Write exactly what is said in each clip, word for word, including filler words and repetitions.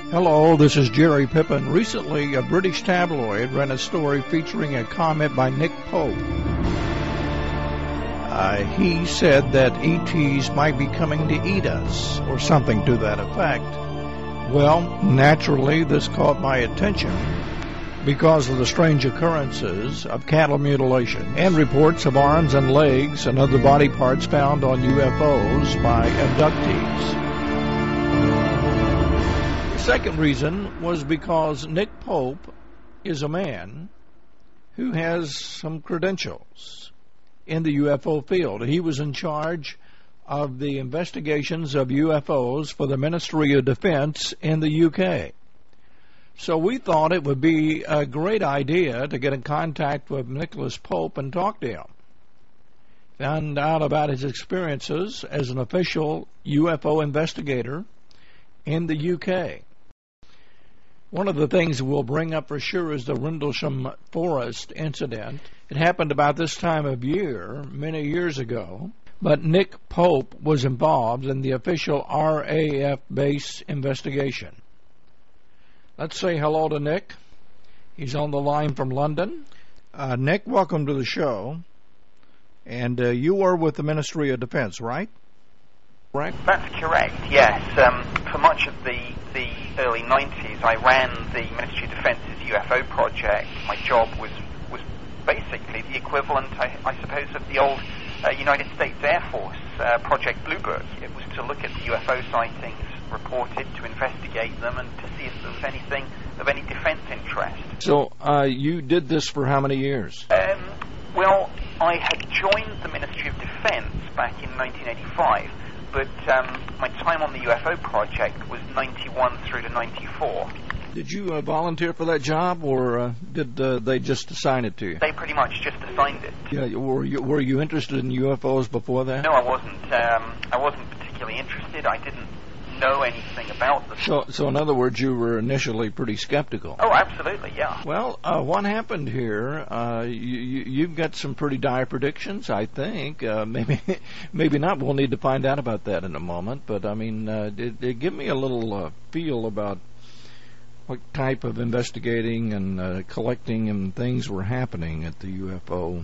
Hello, this is Jerry Pippin. Recently, a British tabloid ran a story featuring a comment by Nick Pope. Uh, he said that E Ts might be coming to eat us, or something to that effect. Well, naturally, this caught my attention because of the strange occurrences of cattle mutilation and reports of arms and legs and other body parts found on U F Os by abductees. The second reason was because Nick Pope is a man who has some credentials in the U F O field. He was in charge of the investigations of U F Os for the Ministry of Defense in the U K. So we thought it would be a great idea to get in contact with Nicholas Pope and talk to him. Found out about his experiences as an official U F O investigator in the U K. One of the things we'll bring up for sure is the Rendlesham Forest incident. It happened about this time of year, many years ago, but Nick Pope was involved in the official R A F base investigation. Let's say hello to Nick. He's on the line from London. Uh, Nick, welcome to the show. And uh, you are with the Ministry of Defense, right? Right? That's correct, yes. Um, for much of the, the early nineties, I ran the Ministry of Defence's U F O project. My job was, was basically the equivalent, I, I suppose, of the old uh, United States Air Force uh, Project Blue Book. It was to look at the U F O sightings reported, to investigate them, and to see if there was anything of any defense interest. So uh, you did this for how many years? Um, well, I had joined the Ministry of Defense back in nineteen eighty-five. But um, my time on the U F O project was ninety-one through to ninety-four. Did you uh, volunteer for that job, or uh, did uh, they just assign it to you? They pretty much just assigned it. Yeah, were you were you interested in U F Os before that? No, I wasn't. Um, I wasn't particularly interested. I didn't know anything about them. So, so in other words, you were initially pretty skeptical. Oh, absolutely, yeah. Well, uh, what happened here? Uh, you, you, you've got some pretty dire predictions, I think. Uh, maybe, maybe not. We'll need to find out about that in a moment. But I mean, uh, it, it give me a little uh, feel about what type of investigating and uh, collecting and things were happening at the U F O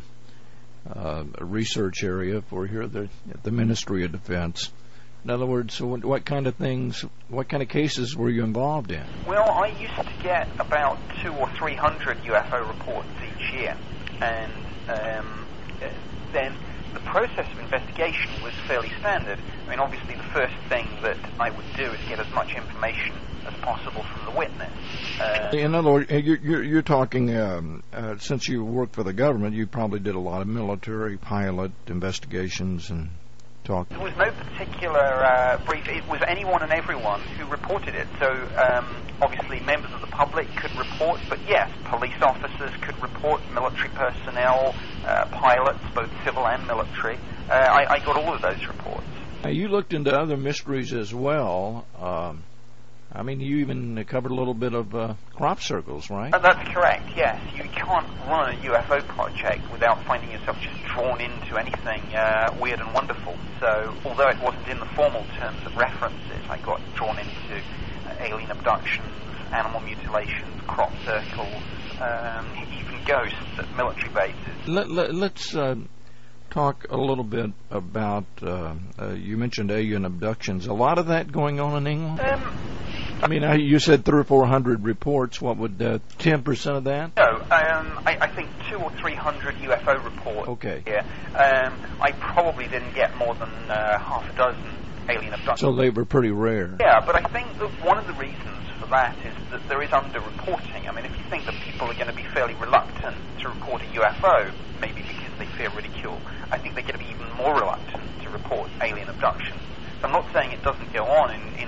uh, research area for here at the, at the Ministry of Defense. In other words, so what, what kind of things, what kind of cases were you involved in? Well, I used to get about two or three hundred U F O reports each year, and um, then the process of investigation was fairly standard. I mean, obviously, the first thing that I would do is get as much information as possible from the witness. Uh, in other words, you're, you're, you're talking, um, uh, since you worked for the government, you probably did a lot of military pilot investigations and talk. There was no particular uh, brief. It was anyone and everyone who reported it. So um, obviously members of the public could report, but yes, police officers could report, military personnel, uh, pilots, both civil and military. Uh, I, I got all of those reports. Now, you looked into other mysteries as well. Um, I mean, you even covered a little bit of uh, crop circles, right? Uh, that's correct, yes. You can't run a U F O project without finding yourself just drawn into anything uh, weird and wonderful. So, although it wasn't in the formal terms of references, I got drawn into uh, alien abductions, animal mutilations, crop circles, um, even ghosts at military bases. Let, let, let's uh, talk a little bit about, uh, uh, you mentioned alien abductions. A lot of that going on in England? Um, I mean, you said three or four hundred reports. What would uh, ten percent of that? No, um, I, I think two or three hundred U F O reports. Okay. Here. Um, I probably didn't get more than uh, half a dozen alien abductions. So they were pretty rare. Yeah, but I think that one of the reasons for that is that there is underreporting. I mean, if you think that people are going to be fairly reluctant to report a U F O, maybe because they fear ridicule, I think they're going to be even more reluctant to report alien abductions. So I'm not saying it doesn't go on in, in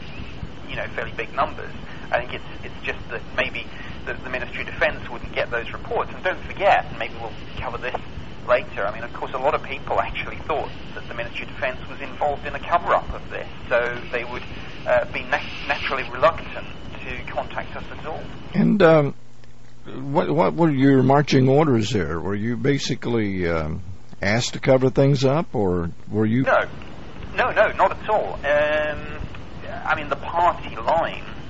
you know, fairly big numbers. I think it's it's just that maybe the, the Ministry of Defense wouldn't get those reports. And don't forget, and maybe we'll cover this later, I mean, of course, a lot of people actually thought that the Ministry of Defense was involved in a cover-up of this, so they would uh, be nat- naturally reluctant to contact us at all. And um, what, what were your marching orders there? Were you basically um, asked to cover things up, or were you... No, no, no, not at all. Um, I mean, the party line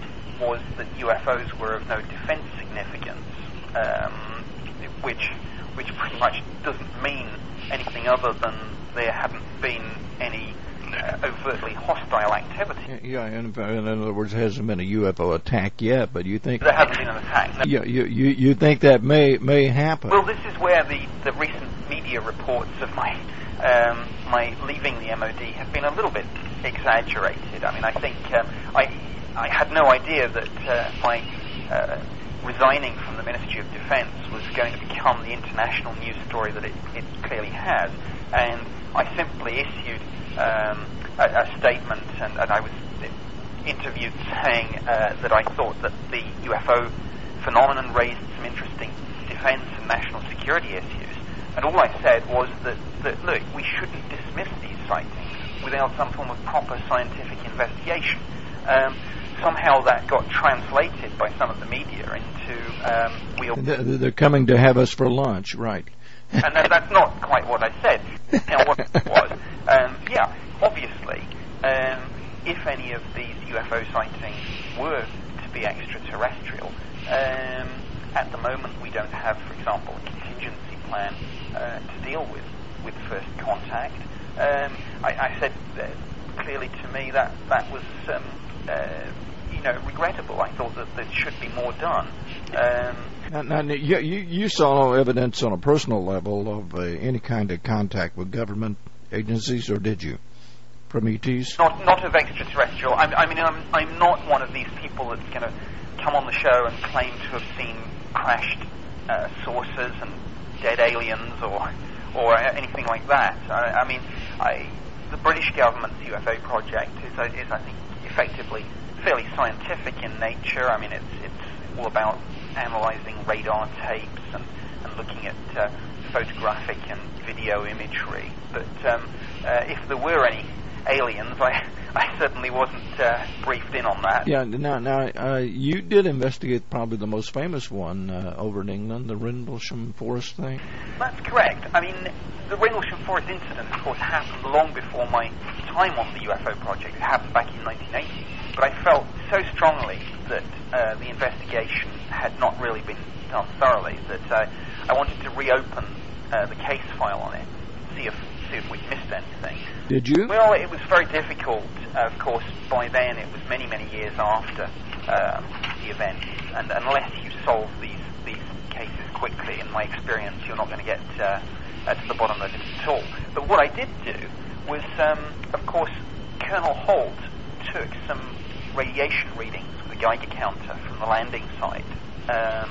was that U F Os were of no defense significance, um, which which pretty much doesn't mean anything other than there hadn't been any uh, overtly hostile activity. Yeah, in, in other words, there hasn't been a U F O attack yet, but you think... There hasn't been an attack. No. Yeah, you, you, you think that may may happen? Well, this is where the, the recent media reports of my um, my leaving the M O D have been a little bit exaggerated. I mean, I think um, I I had no idea that uh, my uh, resigning from the Ministry of Defence was going to become the international news story that it, it clearly has, and I simply issued um, a, a statement, and, and I was interviewed saying uh, that I thought that the U F O phenomenon raised some interesting defence and national security issues, and all I said was that, that look, we shouldn't dismiss these sightings without some form of proper scientific investigation. Um, somehow that got translated by some of the media into um, we all they're coming to have us for lunch, right? And that, that's not quite what I said. Now, what it was, um, yeah, obviously, um, if any of these U F O sightings were to be extraterrestrial, um, at the moment we don't have, for example, a contingency plan uh, to deal with with first contact. Um, I, I said uh, clearly to me that that was, um, uh, you know, regrettable. I thought that there should be more done. Um, now, now you, you saw no evidence on a personal level of uh, any kind of contact with government agencies, or did you? Prometheus? Not, not of extraterrestrial. I, I mean, I'm, I'm not one of these people that's going to come on the show and claim to have seen crashed uh, saucers and dead aliens or or anything like that. I, I mean, I, the British government's U F O project is, is, I think, effectively fairly scientific in nature. I mean, it's it's all about analysing radar tapes and, and looking at uh, photographic and video imagery. But um, uh, if there were any aliens, I I certainly wasn't uh, briefed in on that. Yeah, now, now uh, you did investigate probably the most famous one uh, over in England, the Rendlesham Forest thing. That's correct. I mean, the Rendlesham Forest incident, of course, happened long before my time on the U F O project. It happened back in nineteen eighty. But I felt so strongly that uh, the investigation had not really been done thoroughly that uh, I wanted to reopen uh, the case file on it, see if see if we'd missed anything. Did you? Well, it was very difficult. Uh, of course, by then it was many, many years after um, the event, and unless you solve these these cases quickly, in my experience, you're not going to get uh, uh, to the bottom of it at all. But what I did do was, um, of course, Colonel Holt took some radiation readings with a Geiger counter from the landing site, um,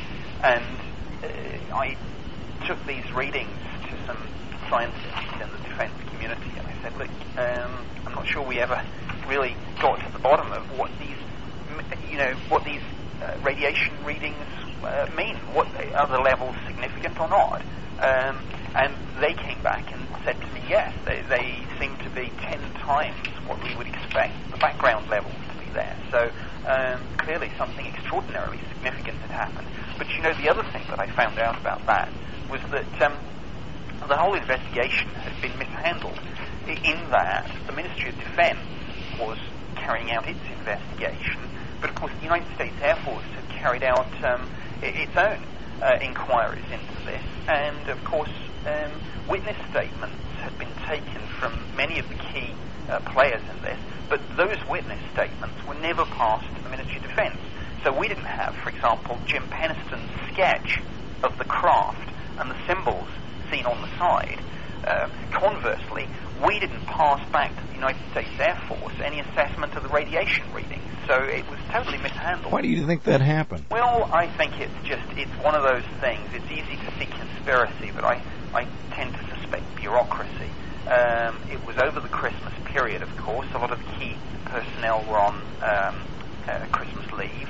and uh, I took these readings to some scientists in the defence community, and I said, look, um, I'm not sure we ever really got to the bottom of what these, you know, what these uh, radiation readings uh, mean. What are the levels significant or not? Um, and they came back and said to me, yes, they, they seem to be ten times what we would expect the background levels to be there. So um, clearly something extraordinarily significant had happened. But you know, the other thing that I found out about that was that um, the whole investigation had been mishandled, in that the Ministry of Defence was carrying out its investigation, but of course the United States Air Force had carried out um, its own uh, inquiries into this, and of course um, witness statements had been taken from many of the key uh, players in this, but those witness statements were never passed to the Ministry of Defence. So we didn't have, for example, Jim Penniston's sketch of the craft and the symbols seen on the side. Uh, conversely, we didn't pass back to the United States Air Force any assessment of the radiation readings, so it was totally mishandled. Why do you think that happened? Well, I think it's just, it's one of those things. It's easy to see conspiracy, but I, I tend to suspect bureaucracy. Um, it was over the Christmas period, of course. A lot of the key personnel were on um, uh, Christmas leave.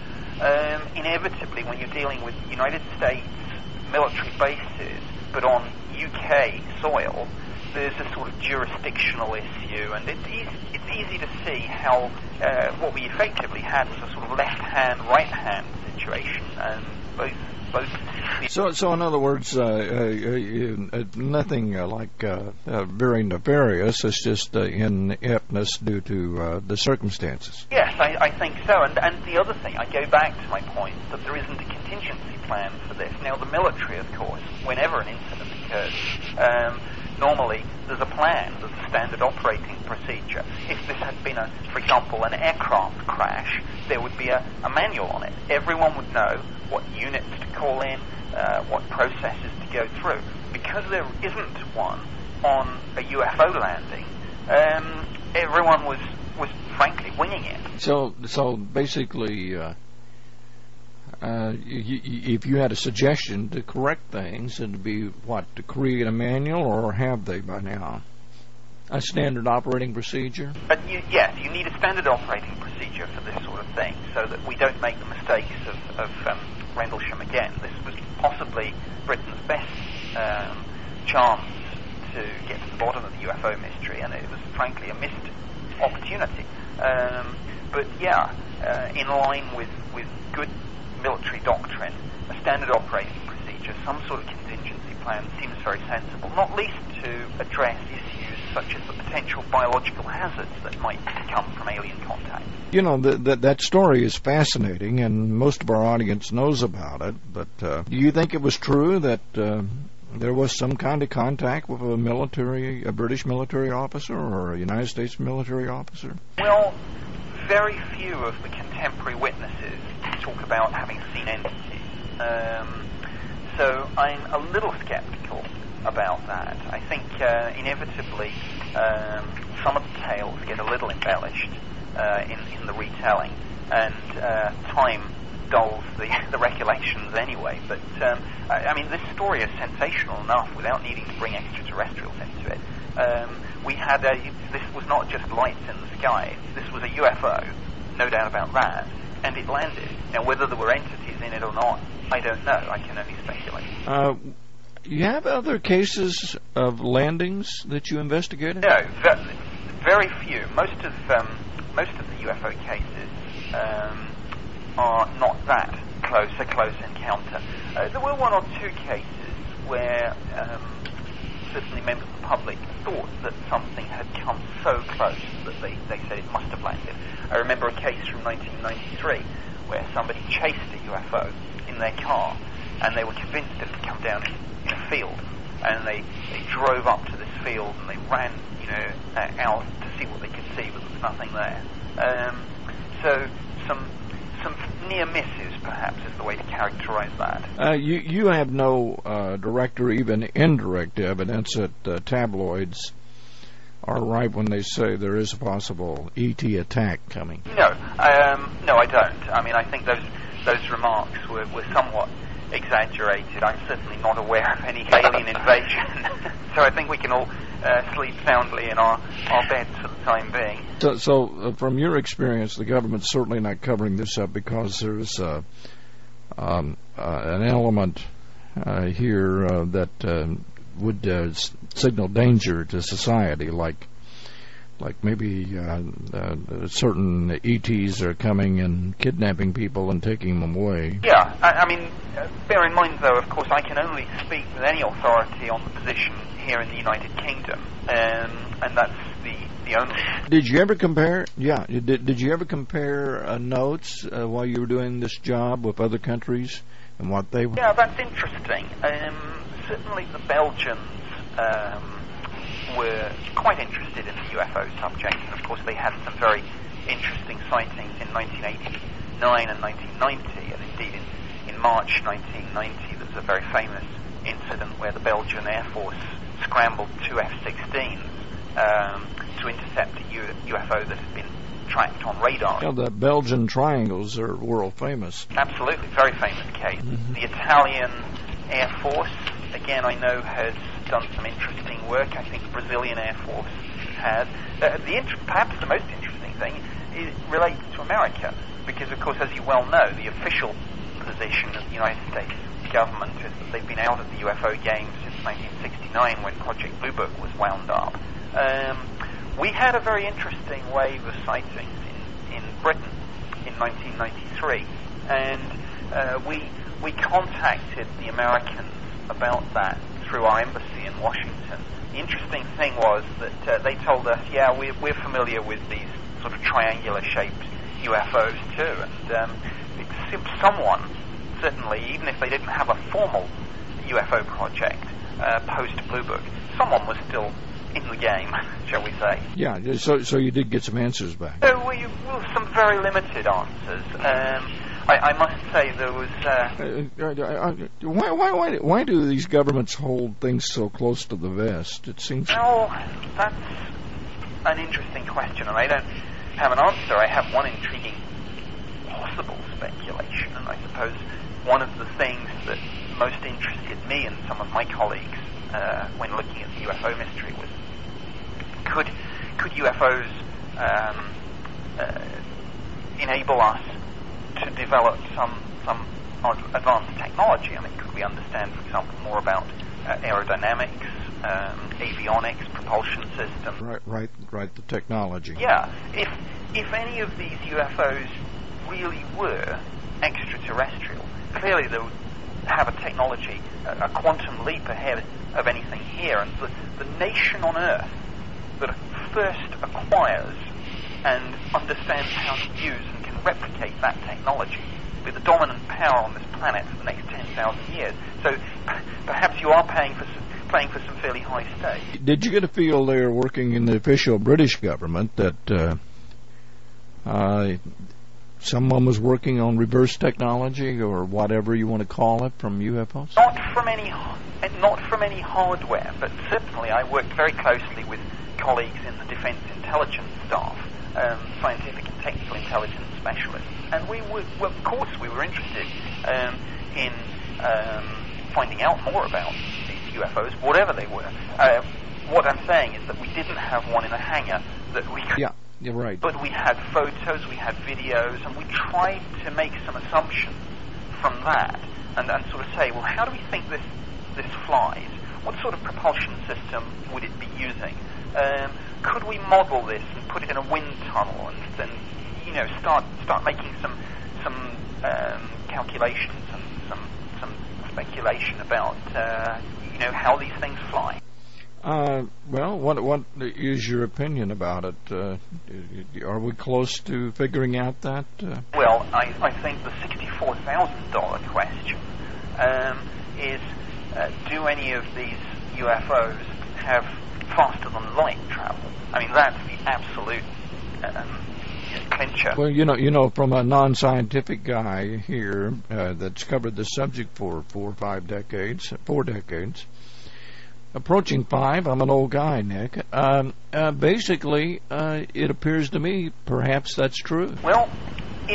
Um, inevitably, when you're dealing with United States military bases, but on U K soil, there's a sort of jurisdictional issue, and it's easy, it's easy to see how uh, what we effectively had was a sort of left-hand, right-hand situation, and both both. So, so in other words, uh, uh, uh, nothing uh, like uh, uh, very nefarious. It's just uh, ineptness due to uh, the circumstances. Yes, I, I think so. And, and the other thing, I go back to my point that there isn't a contingency plan for this. Now, the military, of course, whenever an incident occurs, um, normally there's a plan, there's a standard operating procedure. If this had been, a, for example, an aircraft crash, there would be a, a manual on it. Everyone would know what units to call in, uh, what processes to go through. Because there isn't one on a U F O landing, um, everyone was, was frankly winging it. So, so basically, uh, uh, y- y- if you had a suggestion to correct things, it'd be what, to create a manual, or have they by now? A standard operating procedure? But you, yes, you need a standard operating procedure for this sort of thing, so that we don't make the mistakes of, of um, Rendlesham again. This was possibly Britain's best um, chance to get to the bottom of the U F O mystery, and it was frankly a missed opportunity. Um, but yeah, uh, in line with, with good military doctrine, a standard operating procedure, some sort of contingency plan seems very sensible, not least to address issues such as the potential biological hazards that might come from alien contact. You know, the, the, that story is fascinating, and most of our audience knows about it, but uh, do you think it was true that uh, there was some kind of contact with a military, a British military officer or a United States military officer? Well, very few of the contemporary witnesses talk about having seen entities. Um, so I'm a little skeptical about that. I think uh, inevitably um, some of the tales get a little embellished uh, in, in the retelling, and uh, time dulls the, the recollections anyway. But um, I, I mean, this story is sensational enough without needing to bring extraterrestrials into it. Um, we had a, this was not just lights in the sky. This was a U F O, no doubt about that, and it landed. Now, whether there were entities in it or not, I don't know. I can only speculate. Uh, you have other cases of landings that you investigated? No, ve- very few. Most of um, most of the U F O cases um, are not that close, a close encounter. Uh, there were one or two cases where um, certainly members of the public thought that something had come so close that they, they said it must have landed. I remember a case from nineteen ninety-three where somebody chased a U F O in their car, and they were convinced it had come down in, in a field, and they, they drove up to this field and they ran, you know, uh, out to see what they could see, but there was nothing there. Um, so some some near misses, perhaps, is the way to characterize that. Uh, you you have no uh, direct or even indirect evidence that uh, tabloids are right when they say there is a possible E T attack coming. No, um, no, I don't. I mean, I think those those remarks were, were somewhat exaggerated. I'm certainly not aware of any alien invasion. So I think we can all uh, sleep soundly in our, our beds for the time being. So, so uh, from your experience, the government's certainly not covering this up because there's uh, um, uh, an element uh, here uh, that uh, would uh, s- signal danger to society, like like maybe uh, uh, certain E Ts are coming and kidnapping people and taking them away. Yeah, I, I mean, uh, bear in mind, though, of course, I can only speak with any authority on the position here in the United Kingdom, um, and that's the, the only... Did you ever compare, yeah, did, did you ever compare uh, notes uh, while you were doing this job with other countries and what they were? Yeah, that's interesting. Um, certainly the Belgians um, were quite interested in the U F O subject, and of course they had some very interesting sightings in nineteen eighty-nine and nineteen ninety, and indeed in, in March nineteen ninety there was a very famous incident where the Belgian Air Force scrambled two F sixteens um, to intercept a U- UFO that had been tracked on radar. Yeah, the Belgian triangles are world famous. Absolutely, very famous case. Mm-hmm. The Italian Air Force, again, I know has done some interesting work. I think the Brazilian Air Force has. Uh, the inter- perhaps the most interesting thing is, relates to America, because, of course, as you well know, the official position of the United States government is that they've been out of the U F O game since nineteen sixty-nine, when Project Blue Book was wound up. Um, we had a very interesting wave of sightings in, in Britain in nineteen ninety-three, and uh, we we contacted the Americans about that through our embassy in Washington. The interesting thing was that uh, they told us, yeah, we're, we're familiar with these sort of triangular-shaped U F Os too, and um, it's someone, certainly, even if they didn't have a formal U F O project uh, post-Blue Book, someone was still in the game, shall we say. Yeah, so so you did get some answers back. So we, well, some very limited answers. Um, I, I must say there was... Uh, uh, uh, uh, why, why, why, why do these governments hold things so close to the vest? It seems... Well, that's an interesting question, and I don't have an answer. I have one intriguing possible speculation, and I suppose one of the things that most interested me and some of my colleagues uh, when looking at the U F O mystery was could could U F Os um, uh, enable us to develop some some advanced technology? I mean, could we understand, for example, more about uh, aerodynamics, um, avionics, propulsion systems? Right, right, right. The technology. Yeah. If if any of these U F Os really were extraterrestrial, clearly they would have a technology, a, a quantum leap ahead of anything here, and the, the nation on Earth that first acquires and understands how to use and can replicate that technology with the dominant power on this planet for the next ten thousand years. So perhaps you are paying for some, playing for some fairly high stakes. Did you get a feel there, working in the official British government, that uh, uh, someone was working on reverse technology or whatever you want to call it from U F Os? Not from any, not from any hardware, but certainly I worked very closely with colleagues in the Defence Intelligence Staff, um, scientific and technical intelligence specialists, and we were, well, of course, we were interested um, in um, finding out more about these U F Os, whatever they were. Uh, what I'm saying is that we didn't have one in a hangar that we could. Yeah. You're right. But we had photos, we had videos, and we tried to make some assumptions from that, and, and sort of say, well, how do we think this this flies? What sort of propulsion system would it be using? Um, could we model this and put it in a wind tunnel, and then, you know, start start making some some um, calculations and some some speculation about uh, you know how these things fly? Uh, well, what what is your opinion about it? Uh, are we close to figuring out that? Uh? Well, I, I think the sixty-four thousand dollars question um, is, uh, do any of these U F Os have faster than light travel? I mean, that's the absolute um, clincher. Well, you know, you know, from a non-scientific guy here uh, that's covered the subject for four or five decades, four decades. Approaching five, I'm an old guy, Nick. Um, uh, basically, uh, it appears to me perhaps that's true. Well, if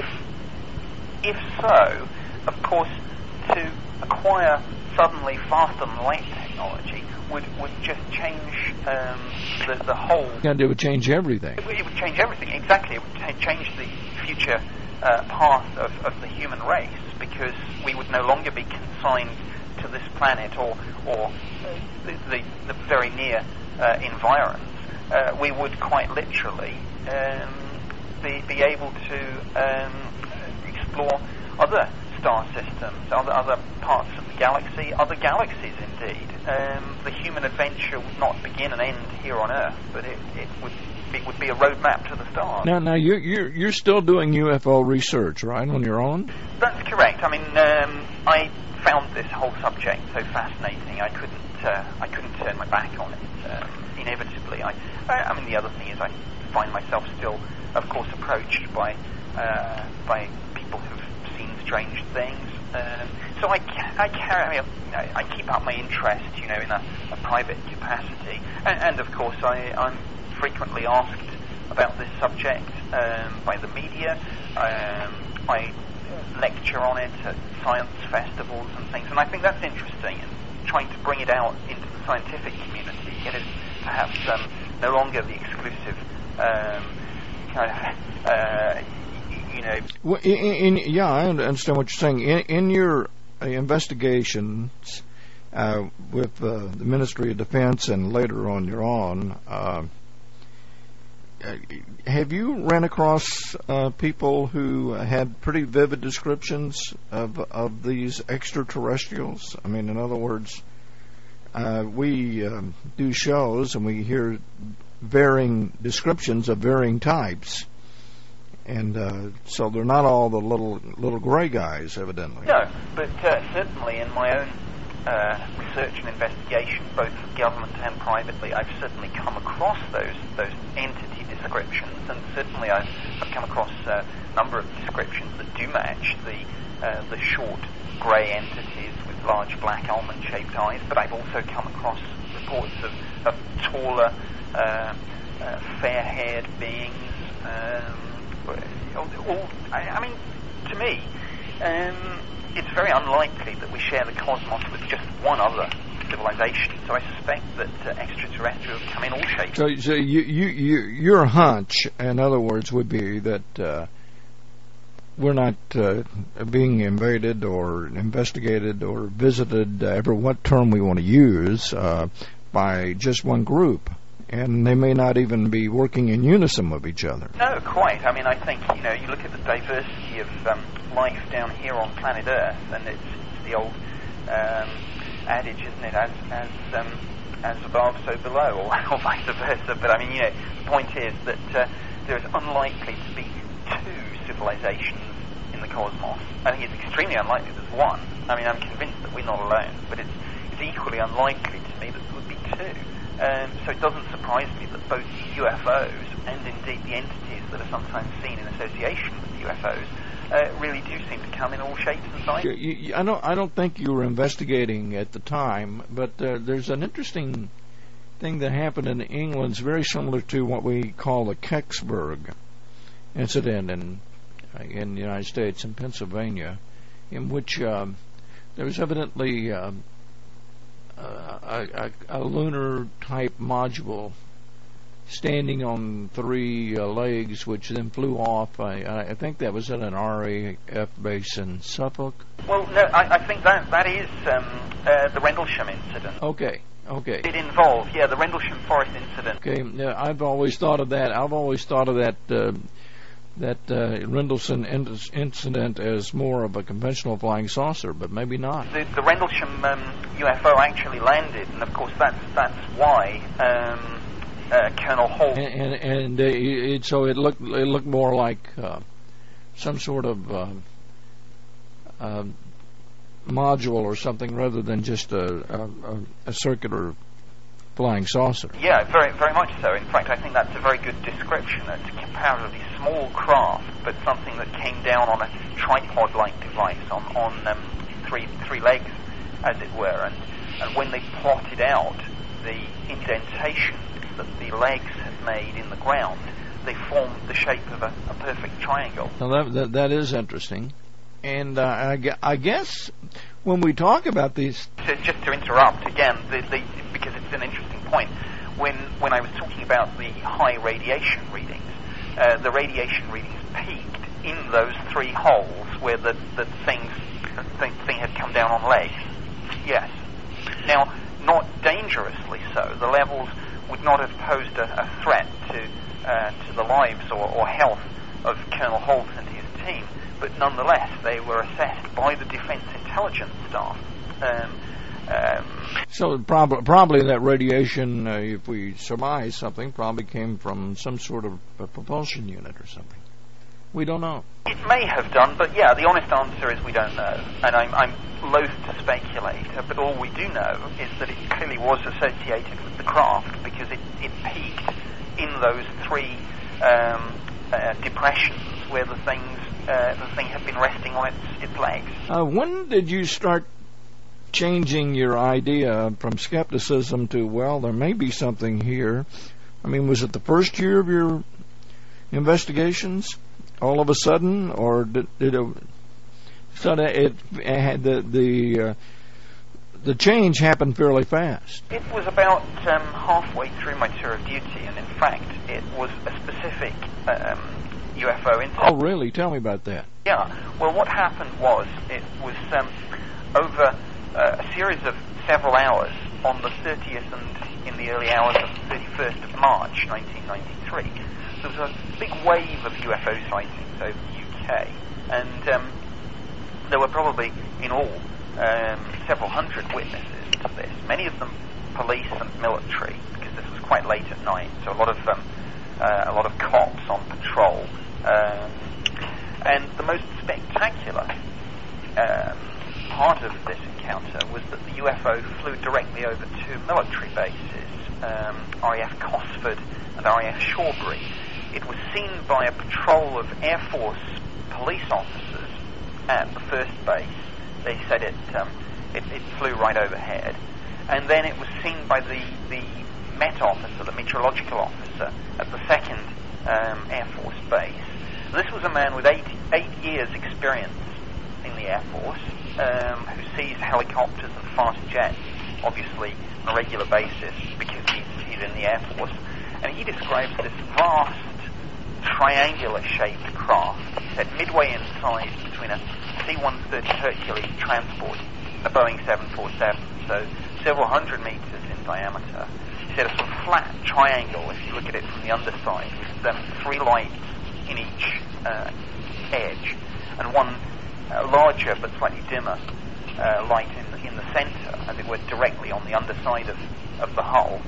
if so, of course, to acquire suddenly faster than light technology would, would just change um, the, the whole... And it would change everything. It, it would change everything, exactly. It would t- change the future uh, path of, of the human race, because we would no longer be consigned to this planet or or the, the, the very near uh, environs. Uh, we would quite literally um, be, be able to um, explore other star systems, other, other parts of the galaxy, other galaxies indeed. Um, the human adventure would not begin and end here on Earth, but it, it would it would be a roadmap to the stars. Now, now you're, you're, you're still doing U F O research, right, on your own? That's correct. I mean, um, I found this whole subject so fascinating, I couldn't, uh, I couldn't turn my back on it. Um, inevitably, I, I, I mean, the other thing is, I find myself still, of course, approached by, uh, by people who've seen strange things. Um, so I, I carry, I, I keep up my interest, you know, in a, a private capacity, and, and of course, I, I'm frequently asked about this subject um, by the media. Um, I lecture on it at science festivals and things, and I think that's interesting, and trying to bring it out into the scientific community. It is perhaps um, no longer the exclusive um, kind of, uh, you know... Well, in, in, yeah, I understand what you're saying. In, in your uh, investigations uh, with uh, the Ministry of Defense and later on your own, uh, have you ran across uh, people who had pretty vivid descriptions of of these extraterrestrials? I mean, in other words, uh, we um, do shows and we hear varying descriptions of varying types, and uh, so they're not all the little little gray guys, evidently. No, but uh, certainly in my own uh, research and investigation, both government and privately, I've certainly come across those those entity descriptions, and certainly I've, I've come across a number of descriptions that do match the uh, the short grey entities with large black almond-shaped eyes. But I've also come across reports of, of taller, uh, uh, fair-haired beings. Um, all, I, I mean, to me, um, it's very unlikely that we share the cosmos with just one other civilization. So I suspect that uh, extraterrestrials come in all shapes. So, so you, you, you, your hunch, in other words, would be that uh, we're not uh, being invaded or investigated or visited, uh, ever what term we want to use, uh, by just one group. And they may not even be working in unison with each other. No, quite. I mean, I think, you know, you look at the diversity of um, life down here on planet Earth, and it's, it's the old um, adage, isn't it, as as um, as above, so below, or, or vice versa. But, I mean, you know, the point is that uh, there is unlikely to be two civilizations in the cosmos. I think it's extremely unlikely there's one. I mean, I'm convinced that we're not alone, but it's, it's equally unlikely to me that there would be two. Um, so it doesn't surprise me that both U F Os and indeed the entities that are sometimes seen in association with the U F Os uh, really do seem to come in all shapes and sizes. You, you, I don't. I don't think you were investigating at the time, but uh, there's an interesting thing that happened in England. It's very similar to what we call the Kecksburg incident in uh, in the United States, in Pennsylvania, in which um, there was evidently Um, Uh, a, a, a lunar-type module standing on three uh, legs, which then flew off. I, I think that was at an R A F base in Suffolk. Well, no, I, I think that that is um, uh, the Rendlesham incident. Okay, okay. It involved, yeah, the Rendlesham Forest incident. Okay, yeah, I've always thought of that. I've always thought of that uh, that uh, Rendlesham in- incident as more of a conventional flying saucer, but maybe not. The, the Rendlesham um, U F O actually landed, and of course that's that's why um, uh, Colonel Holt. And and, and uh, it, so it looked it looked more like uh, some sort of uh, uh, module or something rather than just a, a, a circular flying saucer. Yeah, very very much so. In fact, I think that's a very good description. It's a comparatively small craft, but something that came down on a tripod-like device on on um, three three legs, as it were. And and when they plotted out the indentations that the legs had made in the ground, they formed the shape of a, a perfect triangle. Now that that, that is interesting. And uh, I, I guess when we talk about these... So just to interrupt again, the, the, because it's an interesting point, when when I was talking about the high radiation readings, uh, the radiation readings peaked in those three holes where the, the things, thing, thing had come down on legs. Yes. Now, not dangerously so. The levels would not have posed a, a threat to uh, to the lives or, or health of Colonel Holt and his team, but nonetheless they were assessed by the Defence Intelligence staff. Um, um, so prob- probably that radiation, uh, if we surmise something, probably came from some sort of a propulsion unit or something. We don't know. It may have done, but yeah, the honest answer is we don't know. And I'm, I'm loath to speculate, uh, but all we do know is that it clearly was associated with the craft because it, it peaked in those three um, uh, depressions where the things uh, the thing had been resting on its, its legs. Uh, when did you start changing your idea from skepticism to, well, there may be something here? I mean, was it the first year of your investigations, all of a sudden, or did, did it, so it, it had the the uh, the change happened fairly fast? It was about um, halfway through my tour of duty, and in fact, it was a specific um, U F O incident. Oh, really? Tell me about that. Yeah. Well, what happened was it was um, over uh, a series of several hours on the thirtieth and in the early hours of the thirty-first of March, nineteen ninety-three. there was a big wave of U F O sightings over the U K, and um, there were probably in all um, several hundred witnesses to this. Many of them police and military, because this was quite late at night, so a lot of um, uh, a lot of cops on patrol. Um, and the most spectacular um, part of this encounter was that the U F O flew directly over two military bases, um, R A F Cosford and R A F Shawbury. It was seen by a patrol of Air Force police officers at the first base. They said it, um, it, it flew right overhead. And then it was seen by the, the Met officer, the meteorological officer, at the second um, Air Force base. This was a man with eight, eight years experience in the Air Force, um, who sees helicopters and fast jets, obviously on a regular basis, because he's, he's in the Air Force. And he describes this vast, triangular-shaped craft. He said midway in size between a C one thirty Hercules transport and a Boeing seven forty-seven, so several hundred meters in diameter. He said a sort of flat triangle, if you look at it from the underside, with um, three lights in each uh, edge, and one uh, larger but slightly dimmer uh, light in the, in the center, as it were, directly on the underside of, of the hull.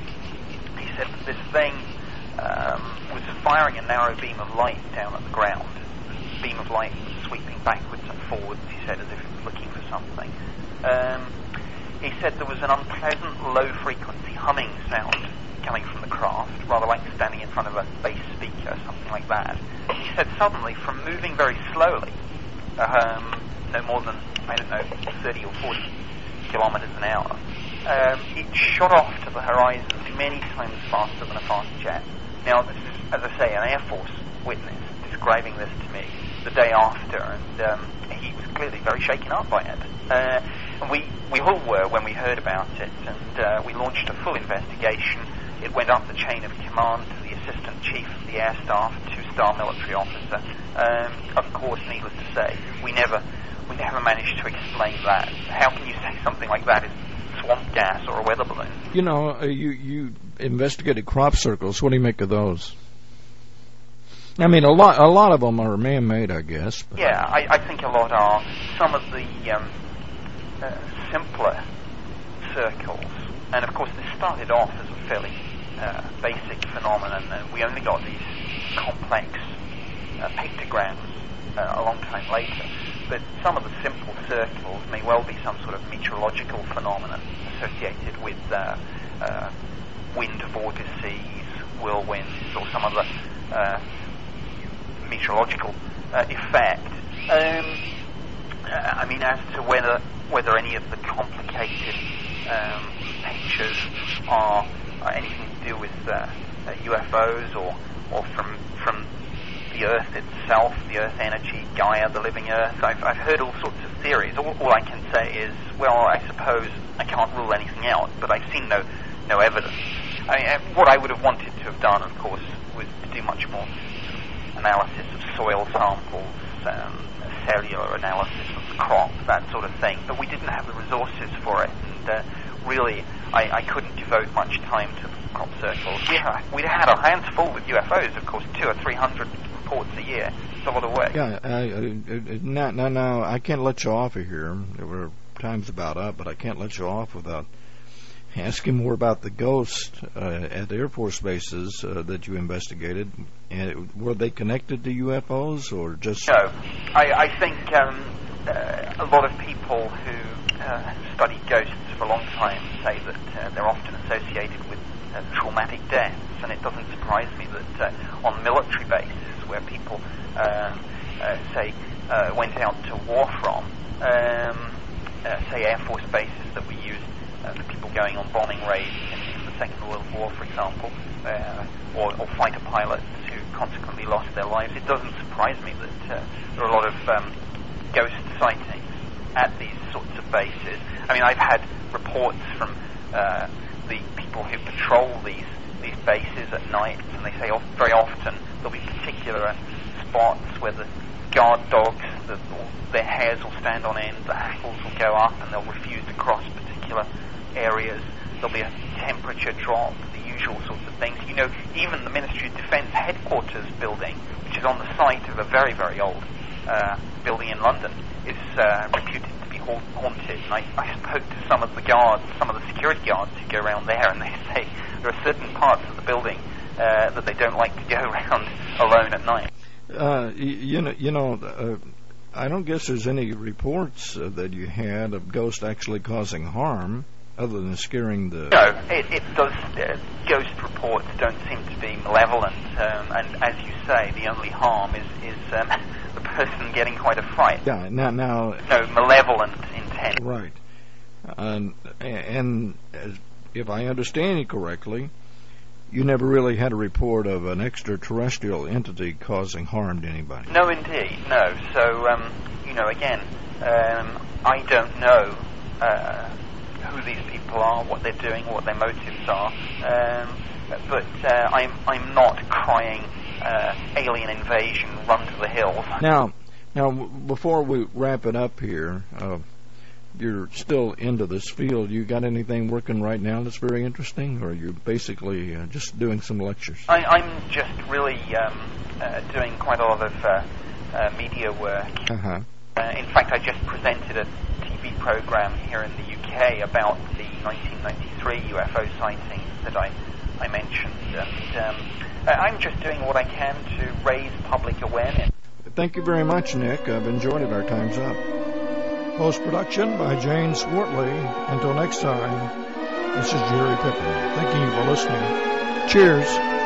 He said that this thing um, was firing a narrow beam of light down at the ground. The beam of light was sweeping backwards and forwards, he said, as if it was looking for something. Um, he said there was an unpleasant low-frequency humming sound coming from the craft, rather like standing in front of a bass speaker, something like that. He said suddenly, from moving very slowly, um, no more than, I don't know, thirty or forty kilometers an hour, um, it shot off to the horizon many times faster than a fast jet. Now, this is, as I say, an Air Force witness describing this to me the day after, and um, he was clearly very shaken up by it. Uh, and we, we all were when we heard about it, and uh, we launched a full investigation. It went up the chain of command to the Assistant Chief of the Air Staff, two-star military officer. Um, of course, needless to say, we never we never managed to explain that. How can you say something like that is swamp gas or a weather balloon? You know, uh, you, you investigated crop circles. What do you make of those? I mean, a lot a lot of them are man-made, I guess. But yeah, I, I think a lot are. Some of the um, uh, simpler circles, and of course this started off as a fairly uh, basic phenomenon, and we only got these complex uh, pictograms uh, a long time later. But some of the simple circles may well be some sort of meteorological phenomenon associated with uh, uh, wind vortices, whirlwinds, or some other uh, meteorological uh, effect. Um, uh, I mean, as to whether whether any of the complicated um, pictures are, are anything to do with uh, uh, U F Os or or from from the Earth itself, the Earth energy, Gaia, the living Earth. I've, I've heard all sorts of theories. All, all I can say is, well, I suppose I can't rule anything out, but I've seen no no evidence. I mean, what I would have wanted to have done, of course, was to do much more analysis of soil samples, um, cellular analysis of the crop, that sort of thing. But we didn't have the resources for it, and uh, really, I, I couldn't devote much time to the crop circles. We had, we had our hands full with U F Os, of course, two or three hundred reports a year. It's a lot of work. Yeah, I, I, now, now, now, I can't let you off of here. There were times about up, but I can't let you off without asking more about the ghosts uh, at the Air Force bases uh, that you investigated. And were they connected to U F Os or just? No, I, I think um, uh, a lot of people who uh, study ghosts for a long time say that uh, they're often associated with uh, traumatic deaths, and it doesn't surprise me that uh, on military bases where people uh, uh, say uh, went out to war from, um, uh, say Air Force bases that we used. Uh, the people going on bombing raids in, in the Second World War, for example, uh, or, or fighter pilots who consequently lost their lives. It doesn't surprise me that uh, there are a lot of um, ghost sightings at these sorts of bases. I mean, I've had reports from uh, the people who patrol these these bases at night, and they say of, very often there'll be particular spots where the guard dogs, the, their hairs will stand on end, the hackles will go up, and they'll refuse to cross particular areas. There'll be a temperature drop. The unusual sorts of things. You know, even the Ministry of Defence headquarters building, which is on the site of a very, very old uh, building in London, is uh, reputed to be ha- haunted. And I, I spoke to some of the guards, some of the security guards who go around there, and they say there are certain parts of the building uh, that they don't like to go around alone at night. Uh, you, you know, you know. Uh, I don't guess there's any reports uh, that you had of ghosts actually causing harm, other than scaring the... No, it, it does. Uh, ghost reports don't seem to be malevolent, um, and as you say, the only harm is, is um, the person getting quite a fright. Yeah, now... now no malevolent intent. Right. And, and as, if I understand you correctly, you never really had a report of an extraterrestrial entity causing harm to anybody. No, indeed, no. So, um, you know, again, um, I don't know uh, who these people are, what they're doing, what their motives are, um, but uh, I'm I'm not crying uh, alien invasion, run to the hills. Now, now, before we wrap it up here, uh, you're still into this field. You got anything working right now that's very interesting, or are you basically uh, just doing some lectures? I, I'm just really um, uh, doing quite a lot of uh, uh, media work. Uh-huh. Uh, in fact, I just presented a T V program here in the U K about the nineteen ninety-three U F O sightings that I, I mentioned, and um, I'm just doing what I can to raise public awareness. Thank you very much, Nick. I've enjoyed it. Our time's up. Post-production by Jane Swartley. Until next time, this is Jerry Pippin. Thank you for listening. Cheers.